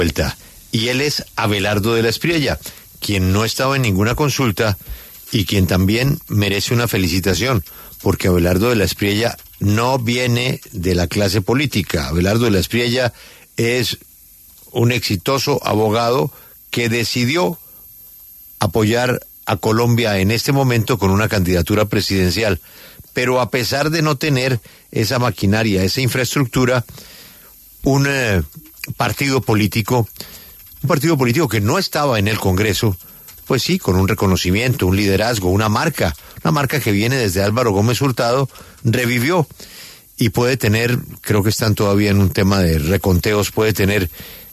vuelta. Y él es Abelardo de la Espriella, quien no estaba en ninguna consulta y quien también merece una felicitación, porque Abelardo de la Espriella no viene de la clase política. Abelardo de la Espriella es un exitoso abogado que decidió apoyar a Colombia en este momento con una candidatura presidencial, pero a pesar de no tener esa maquinaria, esa infraestructura, un partido político que no estaba en el Congreso, pues sí, con un reconocimiento, un liderazgo, una marca que viene desde Álvaro Gómez Hurtado, revivió y puede tener, creo que están todavía en un tema de reconteos, puede tener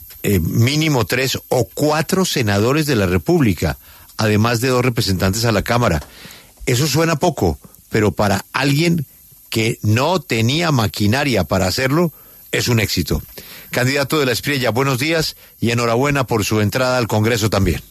mínimo 3 o 4 senadores de la República, además de 2 representantes a la Cámara. Eso suena poco, pero para alguien que no tenía maquinaria para hacerlo, es un éxito. Candidato de la Espriella, buenos días y enhorabuena por su entrada al Congreso también.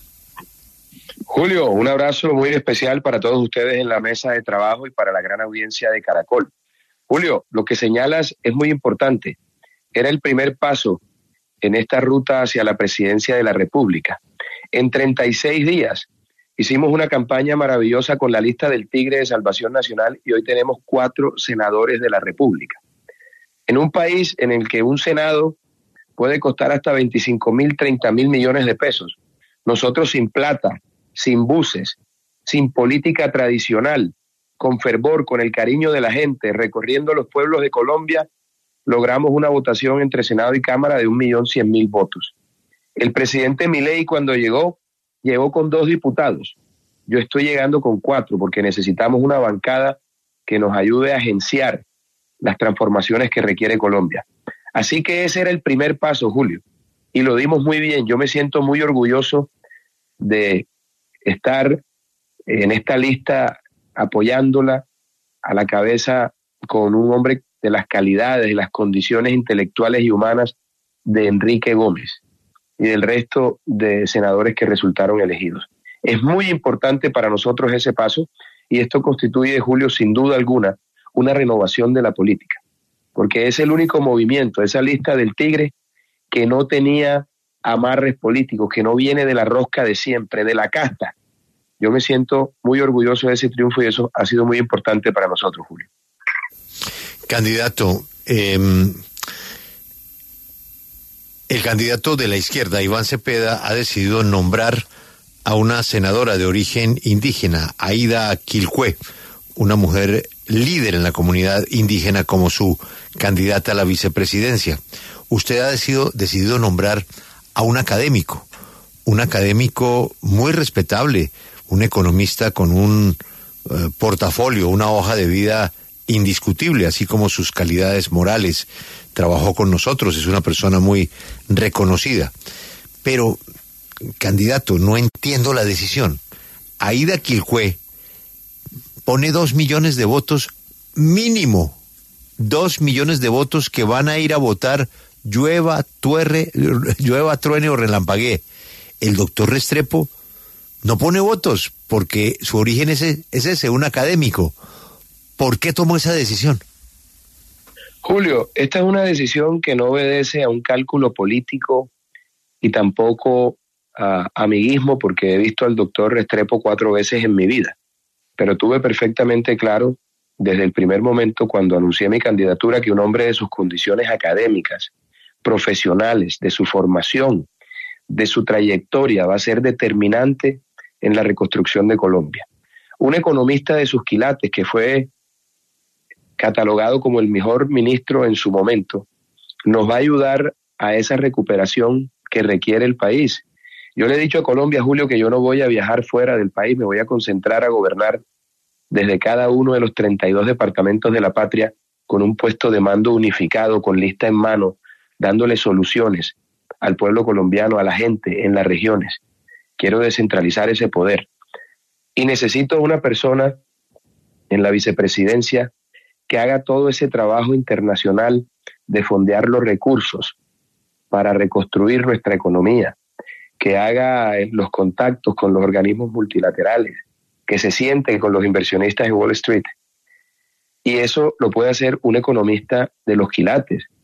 Julio, un abrazo muy especial para todos ustedes en la mesa de trabajo y para la gran audiencia de Caracol. Julio, lo que señalas es muy importante. Era el primer paso en esta ruta hacia la presidencia de la República. En 36 días hicimos una campaña maravillosa con la lista del Tigre de Salvación Nacional y hoy tenemos 4 senadores de la República. En un país en el que un senado puede costar hasta 25.000, 30.000 millones de pesos, nosotros sin plata, sin buses, sin política tradicional, con fervor, con el cariño de la gente, recorriendo los pueblos de Colombia, logramos una votación entre Senado y Cámara de 1.100.000 votos. El presidente Milei, cuando llegó con 2 diputados. Yo estoy llegando con 4 porque necesitamos una bancada que nos ayude a agenciar las transformaciones que requiere Colombia. Así que ese era el primer paso, Julio, y lo dimos muy bien. Yo me siento muy orgulloso de estar en esta lista apoyándola a la cabeza con un hombre de las calidades, de las condiciones intelectuales y humanas de Enrique Gómez y del resto de senadores que resultaron elegidos. Es muy importante para nosotros ese paso y esto constituye, Julio, sin duda alguna, una renovación de la política, porque es el único movimiento, esa lista del Tigre, que no tenía amarres políticos, que no viene de la rosca de siempre, de la casta. Yo me siento muy orgulloso de ese triunfo y eso ha sido muy importante para nosotros, Julio. Candidato, el candidato de la izquierda, Iván Cepeda, ha decidido nombrar a una senadora de origen indígena, Aida Quilcue, una mujer líder en la comunidad indígena, como su candidata a la vicepresidencia. Usted ha decidido nombrar a un académico muy respetable, un economista con un portafolio, una hoja de vida indiscutible, así como sus calidades morales. Trabajó con nosotros, es una persona muy reconocida. Pero, candidato, no entiendo la decisión. Aida Quilcue pone 2 millones de votos mínimo, 2 millones de votos que van a ir a votar llueva, truene o relampaguee. El doctor Restrepo no pone votos porque su origen es ese, un académico. ¿Por qué tomó esa decisión? Julio, esta es una decisión que no obedece a un cálculo político y tampoco a amiguismo, porque he visto al doctor Restrepo 4 veces en mi vida, pero tuve perfectamente claro desde el primer momento cuando anuncié mi candidatura que un hombre de sus condiciones académicas, profesionales, de su formación, de su trayectoria va a ser determinante en la reconstrucción de Colombia. Un economista de sus quilates que fue catalogado como el mejor ministro en su momento, nos va a ayudar a esa recuperación que requiere el país. Yo le he dicho a Colombia, Julio, que yo no voy a viajar fuera del país, me voy a concentrar a gobernar desde cada uno de los 32 departamentos de la patria con un puesto de mando unificado, con lista en mano, dándole soluciones al pueblo colombiano, a la gente en las regiones. Quiero descentralizar ese poder. Y necesito una persona en la vicepresidencia que haga todo ese trabajo internacional de fondear los recursos para reconstruir nuestra economía, que haga los contactos con los organismos multilaterales, que se siente con los inversionistas de Wall Street. Y eso lo puede hacer un economista de los quilates,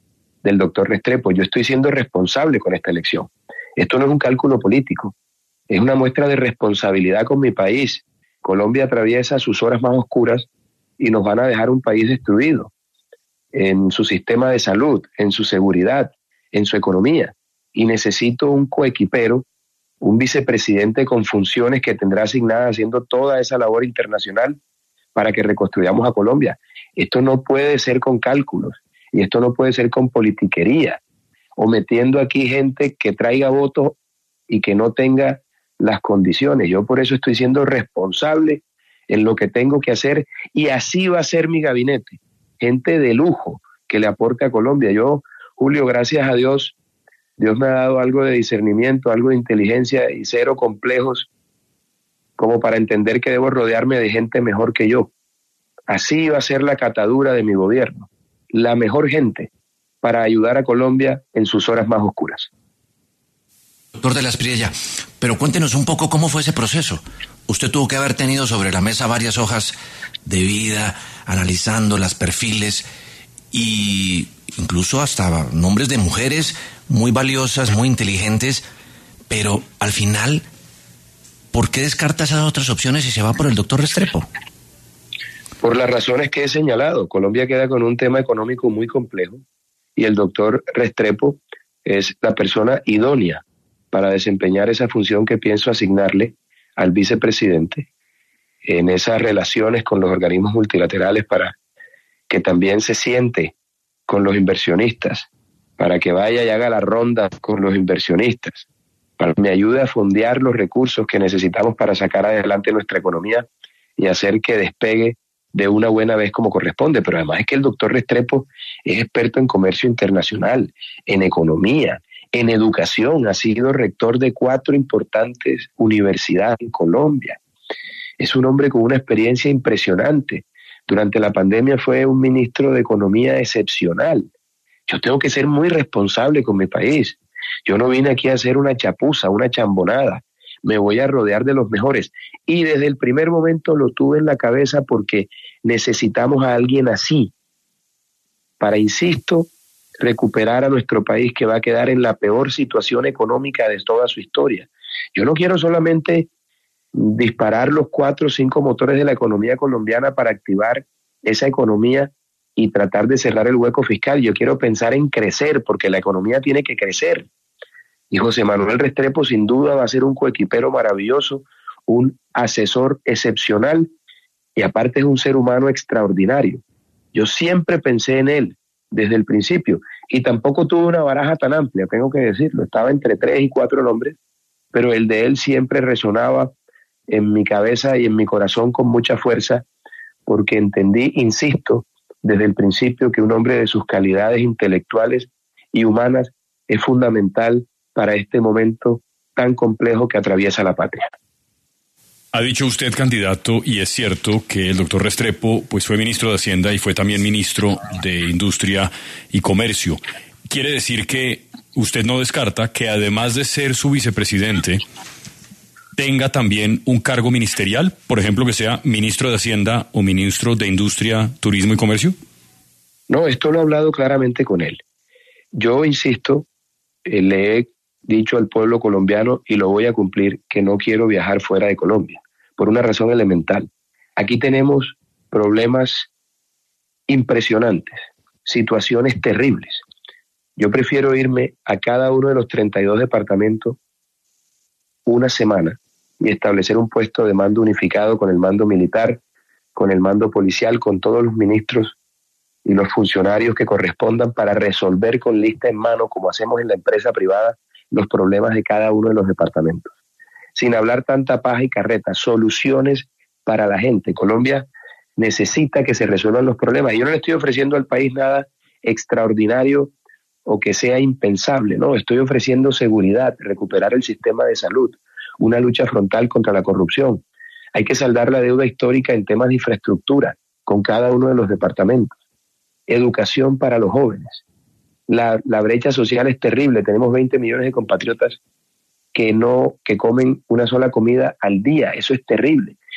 del doctor Restrepo. Yo estoy siendo responsable con esta elección. Esto no es un cálculo político, es una muestra de responsabilidad con mi país. Colombia atraviesa sus horas más oscuras y nos van a dejar un país destruido en su sistema de salud, en su seguridad, en su economía. Y necesito un coequipero, un vicepresidente con funciones que tendrá asignada haciendo toda esa labor internacional para que reconstruyamos a Colombia. Esto no puede ser con cálculos y esto no puede ser con politiquería o metiendo aquí gente que traiga votos y que no tenga las condiciones. Yo por eso estoy siendo responsable en lo que tengo que hacer y así va a ser mi gabinete. Gente de lujo que le aporte a Colombia. Yo, Julio, gracias a Dios, Dios me ha dado algo de discernimiento, algo de inteligencia y cero complejos como para entender que debo rodearme de gente mejor que yo. Así va a ser la catadura de mi gobierno. La mejor gente para ayudar a Colombia en sus horas más oscuras. Doctor de la Espriella, pero cuéntenos un poco cómo fue ese proceso. Usted tuvo que haber tenido sobre la mesa varias hojas de vida, analizando los perfiles y incluso hasta nombres de mujeres muy valiosas, muy inteligentes, pero al final, ¿por qué descarta esas otras opciones y se va por el doctor Restrepo? Por las razones que he señalado. Colombia queda con un tema económico muy complejo y el doctor Restrepo es la persona idónea para desempeñar esa función que pienso asignarle al vicepresidente en esas relaciones con los organismos multilaterales para que también se siente con los inversionistas, para que vaya y haga la ronda con los inversionistas, para que me ayude a fondear los recursos que necesitamos para sacar adelante nuestra economía y hacer que despegue de una buena vez como corresponde. Pero además es que el doctor Restrepo es experto en comercio internacional, en economía, en educación, ha sido rector de 4 importantes universidades en Colombia. Es un hombre con una experiencia impresionante. Durante la pandemia fue un ministro de Economía excepcional. Yo tengo que ser muy responsable con mi país. Yo no vine aquí a hacer una chapuza, una chambonada. Me voy a rodear de los mejores. Y desde el primer momento lo tuve en la cabeza porque necesitamos a alguien así para, insisto, recuperar a nuestro país que va a quedar en la peor situación económica de toda su historia. Yo no quiero solamente disparar los 4 o 5 motores de la economía colombiana para activar esa economía y tratar de cerrar el hueco fiscal. Yo quiero pensar en crecer, porque la economía tiene que crecer. Y José Manuel Restrepo sin duda va a ser un coequipero maravilloso, un asesor excepcional y aparte es un ser humano extraordinario. Yo siempre pensé en él desde el principio y tampoco tuve una baraja tan amplia, tengo que decirlo. Estaba entre 3 y 4 nombres, pero el de él siempre resonaba en mi cabeza y en mi corazón con mucha fuerza porque entendí, insisto, desde el principio que un hombre de sus calidades intelectuales y humanas es fundamental para este momento tan complejo que atraviesa la patria. Ha dicho usted, candidato, y es cierto que el doctor Restrepo pues fue ministro de Hacienda y fue también ministro de Industria y Comercio. ¿Quiere decir que usted no descarta que además de ser su vicepresidente, tenga también un cargo ministerial, por ejemplo, que sea ministro de Hacienda o ministro de Industria, Turismo y Comercio? No, esto lo he hablado claramente con él. Yo insisto, le he dicho al pueblo colombiano y lo voy a cumplir, que no quiero viajar fuera de Colombia, por una razón elemental. Aquí tenemos problemas impresionantes, situaciones terribles. Yo prefiero irme a cada uno de los 32 departamentos una semana y establecer un puesto de mando unificado con el mando militar, con el mando policial, con todos los ministros y los funcionarios que correspondan para resolver con lista en mano, como hacemos en la empresa privada, los problemas de cada uno de los departamentos. Sin hablar tanta paja y carreta, soluciones para la gente. Colombia necesita que se resuelvan los problemas. Y yo no le estoy ofreciendo al país nada extraordinario o que sea impensable, no, estoy ofreciendo seguridad, recuperar el sistema de salud, una lucha frontal contra la corrupción. Hay que saldar la deuda histórica en temas de infraestructura con cada uno de los departamentos. Educación para los jóvenes. La brecha social es terrible. Tenemos 20 millones de compatriotas que comen una sola comida al día. Eso es terrible.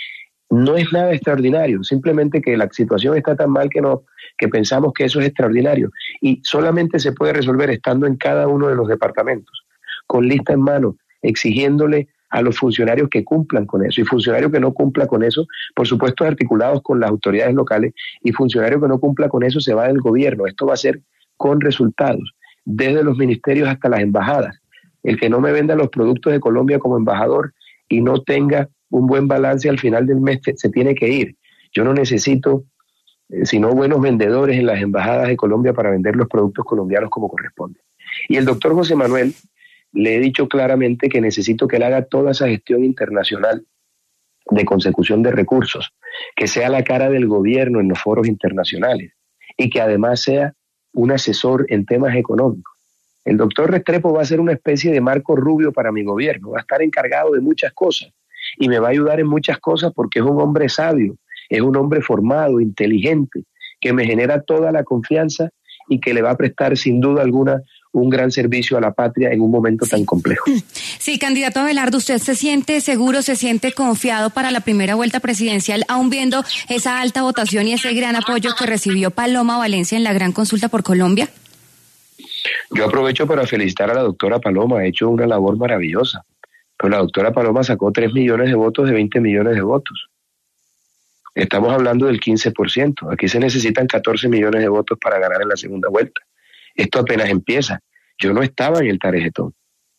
No es nada extraordinario, simplemente que la situación está tan mal que pensamos que eso es extraordinario. Y solamente se puede resolver estando en cada uno de los departamentos, con lista en mano, exigiéndole a los funcionarios que cumplan con eso. Y funcionario que no cumpla con eso, por supuesto, articulados con las autoridades locales, y funcionario que no cumpla con eso se va del gobierno. Esto va a ser con resultados, desde los ministerios hasta las embajadas. El que no me venda los productos de Colombia como embajador y no tenga un buen balance al final del mes se tiene que ir. Yo no necesito sino buenos vendedores en las embajadas de Colombia para vender los productos colombianos como corresponde. Y el doctor José Manuel, le he dicho claramente que necesito que él haga toda esa gestión internacional de consecución de recursos, que sea la cara del gobierno en los foros internacionales y que además sea un asesor en temas económicos. El doctor Restrepo va a ser una especie de Marco Rubio para mi gobierno, va a estar encargado de muchas cosas y me va a ayudar en muchas cosas porque es un hombre sabio, es un hombre formado, inteligente, que me genera toda la confianza y que le va a prestar sin duda alguna un gran servicio a la patria en un momento tan complejo. Sí, candidato Abelardo, ¿usted se siente seguro, se siente confiado para la primera vuelta presidencial, aún viendo esa alta votación y ese gran apoyo que recibió Paloma Valencia en la gran consulta por Colombia? Yo aprovecho para felicitar a la doctora Paloma, ha hecho una labor maravillosa. Pero la doctora Paloma sacó 3 millones de votos de 20 millones de votos. Estamos hablando del 15%. Aquí se necesitan 14 millones de votos para ganar en la segunda vuelta. Esto apenas empieza. Yo no estaba en el Tarejetón.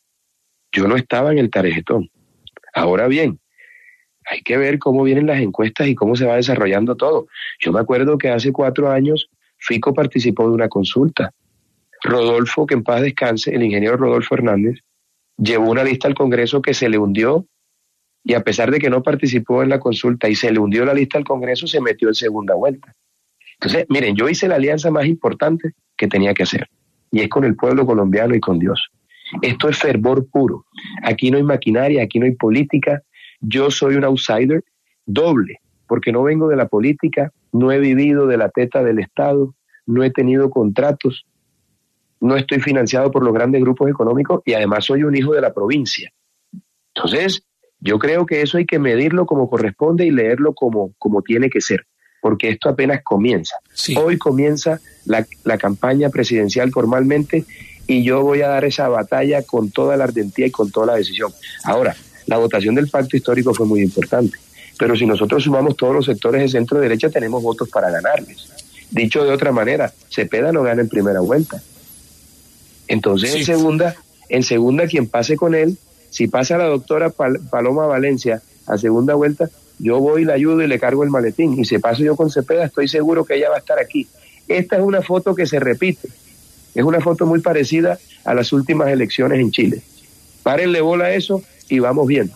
Ahora bien, hay que ver cómo vienen las encuestas y cómo se va desarrollando todo. Yo me acuerdo que hace 4 años Fico participó de una consulta. Rodolfo, que en paz descanse, el ingeniero Rodolfo Hernández, llevó una lista al Congreso que se le hundió y a pesar de que no participó en la consulta y se le hundió la lista al Congreso, se metió en segunda vuelta. Entonces, miren, yo hice la alianza más importante que tenía que hacer y es con el pueblo colombiano y con Dios. Esto es fervor puro. Aquí no hay maquinaria, aquí no hay política. Yo soy un outsider doble porque no vengo de la política, no he vivido de la teta del Estado, no he tenido contratos, no estoy financiado por los grandes grupos económicos y además soy un hijo de la provincia. Entonces, yo creo que eso hay que medirlo como corresponde y leerlo como tiene que ser, porque esto apenas comienza. Sí. Hoy comienza la campaña presidencial formalmente y yo voy a dar esa batalla con toda la ardentía y con toda la decisión. Ahora, la votación del pacto histórico fue muy importante, pero si nosotros sumamos todos los sectores de centro-derecha tenemos votos para ganarles. Dicho de otra manera, Cepeda no gana en primera vuelta. Entonces, sí. en segunda, quien pase con él, si pasa la doctora Paloma Valencia a segunda vuelta, yo voy, la ayudo y le cargo el maletín. Y si paso yo con Cepeda, estoy seguro que ella va a estar aquí. Esta es una foto que se repite. Es una foto muy parecida a las últimas elecciones en Chile. Párenle bola a eso y vamos viendo.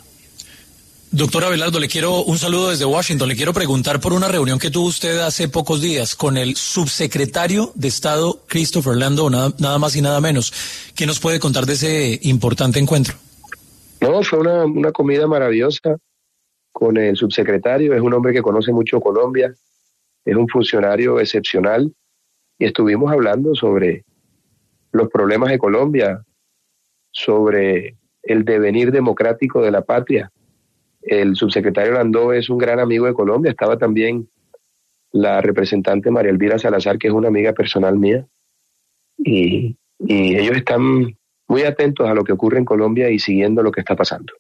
Doctor Abelardo, le quiero un saludo desde Washington. Le quiero preguntar por una reunión que tuvo usted hace pocos días con el subsecretario de Estado, Christopher Landau, nada más y nada menos. ¿Qué nos puede contar de ese importante encuentro? No, fue una comida maravillosa con el subsecretario. Es un hombre que conoce mucho Colombia, es un funcionario excepcional y estuvimos hablando sobre los problemas de Colombia, sobre el devenir democrático de la patria. El subsecretario Landau es un gran amigo de Colombia, estaba también la representante María Elvira Salazar, que es una amiga personal mía, y ellos están muy atentos a lo que ocurre en Colombia y siguiendo lo que está pasando.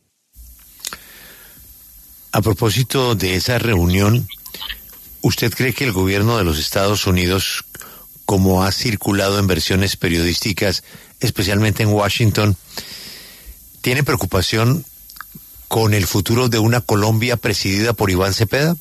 A propósito de esa reunión, ¿usted cree que el gobierno de los Estados Unidos, como ha circulado en versiones periodísticas, especialmente en Washington, tiene preocupación con el futuro de una Colombia presidida por Iván Cepeda?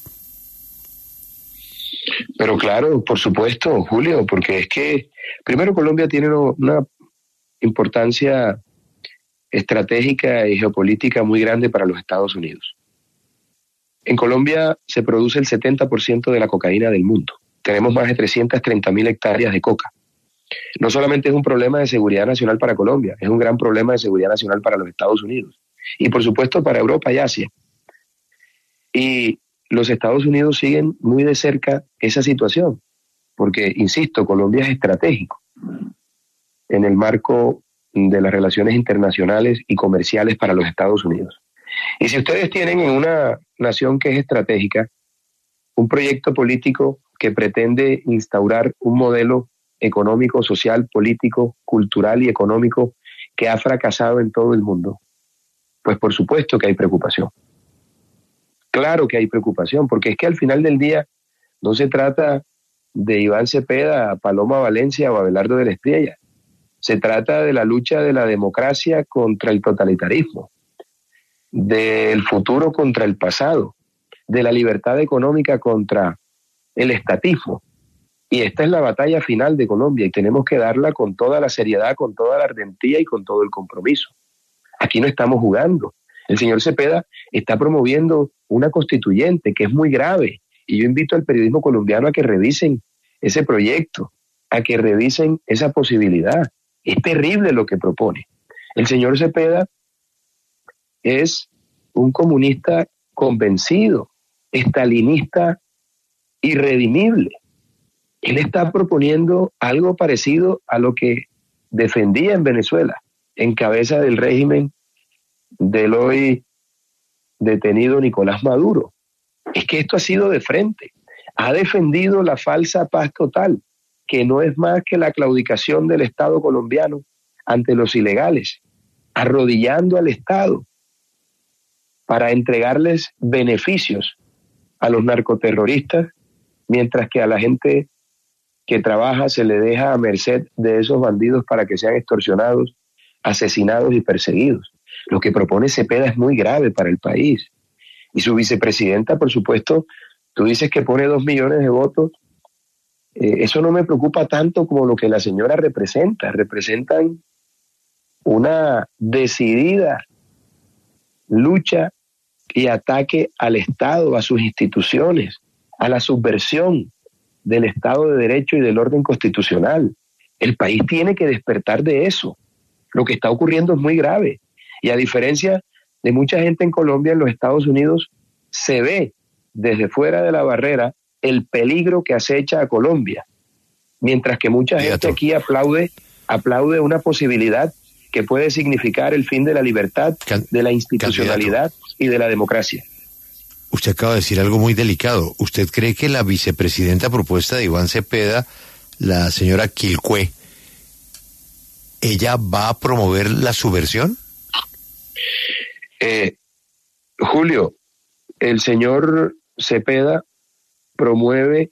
Pero claro, por supuesto, Julio, porque es que primero Colombia tiene una importancia estratégica y geopolítica muy grande para los Estados Unidos. En Colombia se produce el 70% de la cocaína del mundo. Tenemos más de 330.000 hectáreas de coca. No solamente es un problema de seguridad nacional para Colombia, es un gran problema de seguridad nacional para los Estados Unidos. Y por supuesto para Europa y Asia. Y los Estados Unidos siguen muy de cerca esa situación, porque, insisto, Colombia es estratégico en el marco de las relaciones internacionales y comerciales para los Estados Unidos. Y si ustedes tienen en una nación que es estratégica un proyecto político que pretende instaurar un modelo económico, social, político, cultural y económico que ha fracasado en todo el mundo, pues por supuesto que hay preocupación. Claro que hay preocupación, porque es que al final del día no se trata de Iván Cepeda, Paloma Valencia o Abelardo de la Espriella. Se trata de la lucha de la democracia contra el totalitarismo, del futuro contra el pasado, de la libertad económica contra el estatismo. Y esta es la batalla final de Colombia y tenemos que darla con toda la seriedad, con toda la ardentía y con todo el compromiso. Aquí no estamos jugando. El señor Cepeda está promoviendo una constituyente que es muy grave y yo invito al periodismo colombiano a que revisen ese proyecto, a que revisen esa posibilidad. Es terrible lo que propone. El señor Cepeda es un comunista convencido, estalinista irredimible. Él está proponiendo algo parecido a lo que defendía en Venezuela, en cabeza del régimen del hoy detenido Nicolás Maduro. Es que esto ha sido de frente. Ha defendido la falsa paz total, que no es más que la claudicación del Estado colombiano ante los ilegales, arrodillando al Estado para entregarles beneficios a los narcoterroristas, mientras que a la gente que trabaja se le deja a merced de esos bandidos para que sean extorsionados, asesinados y perseguidos. Lo que propone Cepeda es muy grave para el país. Y su vicepresidenta, por supuesto, tú dices que pone 2 millones de votos. Eso no me preocupa tanto como lo que la señora representa. Representan una decidida lucha y ataque al Estado, a sus instituciones, a la subversión del Estado de Derecho y del orden constitucional. El país tiene que despertar de eso. Lo que está ocurriendo es muy grave. Y a diferencia de mucha gente en Colombia, en los Estados Unidos, se ve desde fuera de la barrera el peligro que acecha a Colombia. Mientras que mucha gente aquí aplaude una posibilidad que puede significar el fin de la libertad, de la institucionalidad y de la democracia. Usted acaba de decir algo muy delicado. ¿Usted cree que la vicepresidenta propuesta de Iván Cepeda, la señora Quilcué, ella va a promover la subversión? Julio, el señor Cepeda promueve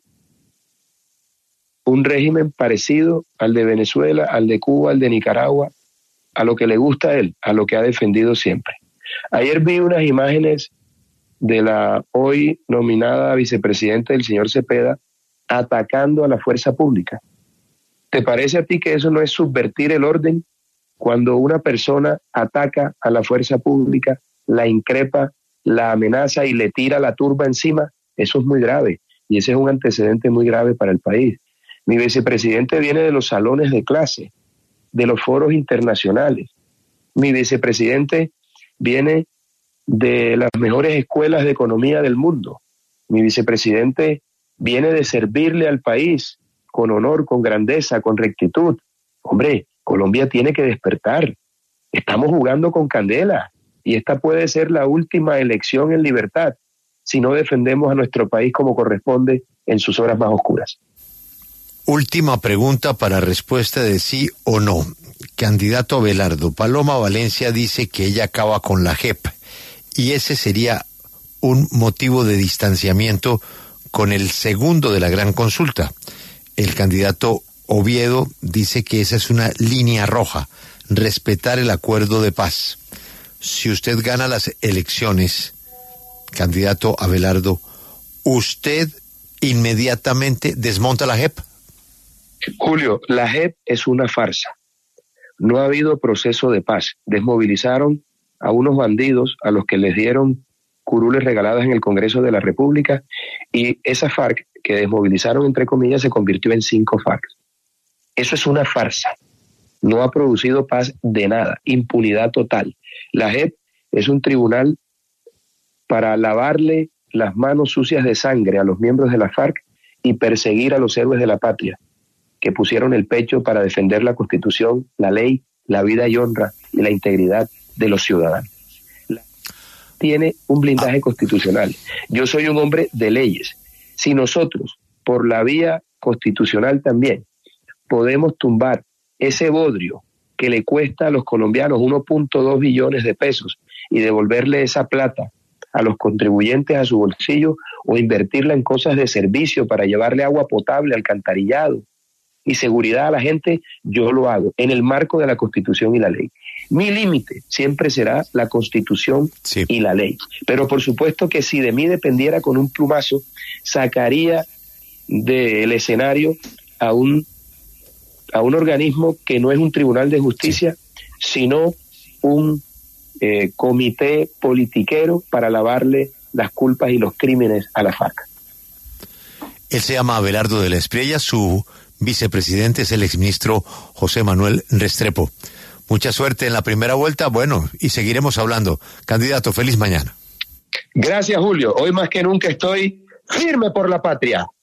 un régimen parecido al de Venezuela, al de Cuba, al de Nicaragua, a lo que le gusta a él, a lo que ha defendido siempre. Ayer vi unas imágenes de la hoy nominada vicepresidenta del señor Cepeda atacando a la fuerza pública. ¿Te parece a ti que eso no es subvertir el orden? Cuando una persona ataca a la fuerza pública, la increpa, la amenaza y le tira la turba encima, eso es muy grave y ese es un antecedente muy grave para el país. Mi vicepresidente viene de los salones de clase, de los foros internacionales. Mi vicepresidente viene de las mejores escuelas de economía del mundo. Mi vicepresidente viene de servirle al país con honor, con grandeza, con rectitud. Hombre, Colombia tiene que despertar. Estamos jugando con candela y esta puede ser la última elección en libertad si no defendemos a nuestro país como corresponde en sus horas más oscuras. Última pregunta para respuesta de sí o no. Candidato Abelardo, Paloma Valencia dice que ella acaba con la JEP y ese sería un motivo de distanciamiento con el segundo de la gran consulta. El candidato Oviedo dice que esa es una línea roja, respetar el acuerdo de paz. Si usted gana las elecciones, candidato Abelardo, ¿usted inmediatamente desmonta la JEP? Julio, la JEP es una farsa. No ha habido proceso de paz. Desmovilizaron a unos bandidos a los que les dieron curules regaladas en el Congreso de la República y esa FARC que desmovilizaron, entre comillas, se convirtió en 5 FARC. Eso es una farsa. No ha producido paz de nada. Impunidad total. La JEP es un tribunal para lavarle las manos sucias de sangre a los miembros de la FARC y perseguir a los héroes de la patria que pusieron el pecho para defender la Constitución, la ley, la vida y honra y la integridad de los ciudadanos. tiene un blindaje constitucional. Yo soy un hombre de leyes. Si nosotros, por la vía constitucional también, podemos tumbar ese bodrio que le cuesta a los colombianos 1.2 billones de pesos y devolverle esa plata a los contribuyentes a su bolsillo, o invertirla en cosas de servicio para llevarle agua potable, alcantarillado y seguridad a la gente, yo lo hago en el marco de la Constitución y la ley. Mi límite siempre será la Constitución y la ley. Pero por supuesto que si de mí dependiera, con un plumazo sacaría del escenario a un organismo que no es un tribunal de justicia, sino un comité politiquero para lavarle las culpas y los crímenes a la FARC. Él se llama Abelardo de la Espriella, su vicepresidente es el exministro José Manuel Restrepo. Mucha suerte en la primera vuelta, bueno, y seguiremos hablando. Candidato, feliz mañana. Gracias, Julio. Hoy más que nunca estoy firme por la patria.